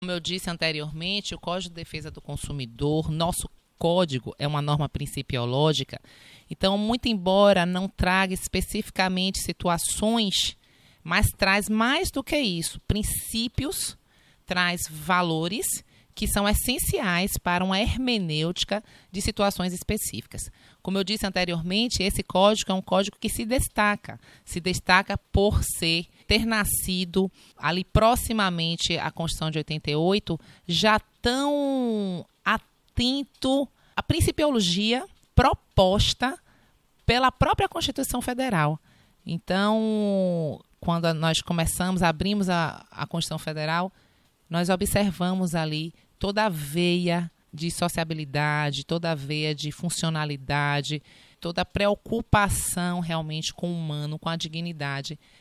Como eu disse anteriormente, o Código de Defesa do Consumidor, nosso código, é uma norma principiológica. Então, muito embora não traga especificamente situações, mas traz mais do que isso, princípios, traz valores que são essenciais para uma hermenêutica de situações específicas. Como eu disse anteriormente, esse código é um código que se destaca por ter nascido ali proximamente à Constituição de 88, já tão atento à principiologia proposta pela própria Constituição Federal. Então, quando nós abrimos a Constituição Federal, nós observamos ali toda a veia de sociabilidade, toda a veia de funcionalidade, toda a preocupação realmente com o humano, com a dignidade